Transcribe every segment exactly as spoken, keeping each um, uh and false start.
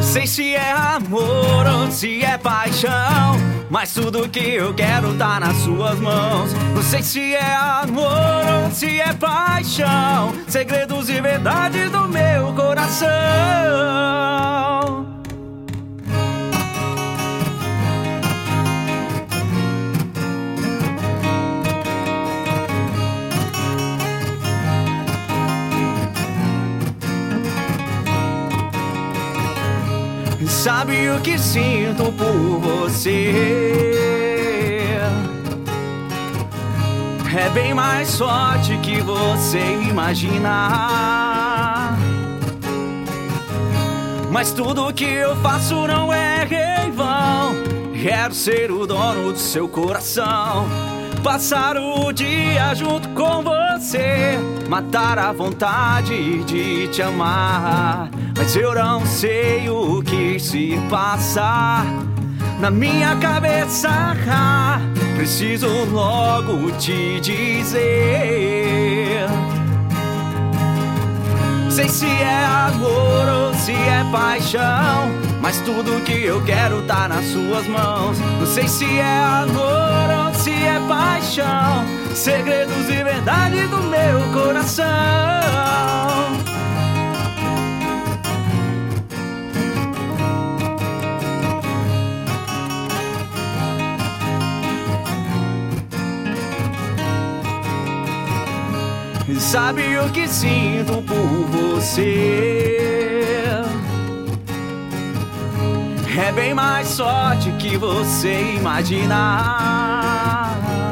sei se é amor ou se é paixão, mas tudo que eu quero tá nas suas mãos. Não sei se é amor ou se é paixão, segredos e verdades do meu coração. Sabe o que sinto por você? É bem mais forte que você imagina. Mas tudo que eu faço não é em vão. Quero ser o dono do seu coração, passar o dia junto com você, matar a vontade de te amar. Mas eu não sei o que se passa na minha cabeça, preciso logo te dizer. Sei se é amor ou se é paixão, mas tudo que eu quero tá nas suas mãos. Não sei se é amor ou se é paixão, segredos e verdades do meu coração. Sabe o que sinto por você? É bem mais sorte que você imagina.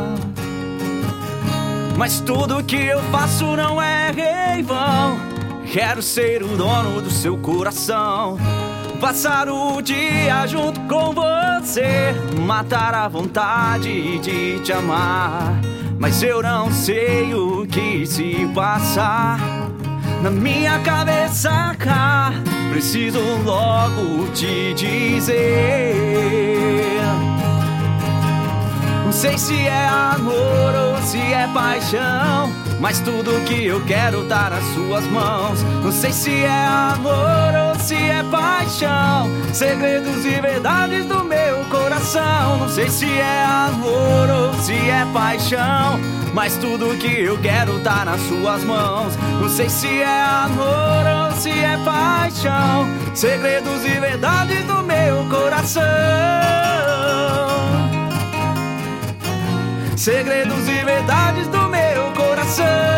Mas tudo que eu faço não é em vão. Quero ser o dono do seu coração, passar o dia junto com você, matar a vontade de te amar. Mas eu não sei o que se passa na minha cabeça, preciso logo te dizer. Não sei se é amor ou se é paixão, mas tudo que eu quero tá nas suas mãos. Não sei se é amor ou se é paixão, segredos e verdades do meu coração. Não sei se é amor ou se é paixão, mas tudo que eu quero tá nas suas mãos. Não sei se é amor ou se é paixão, segredos e verdades do meu coração. Segredos e verdades do meu coração.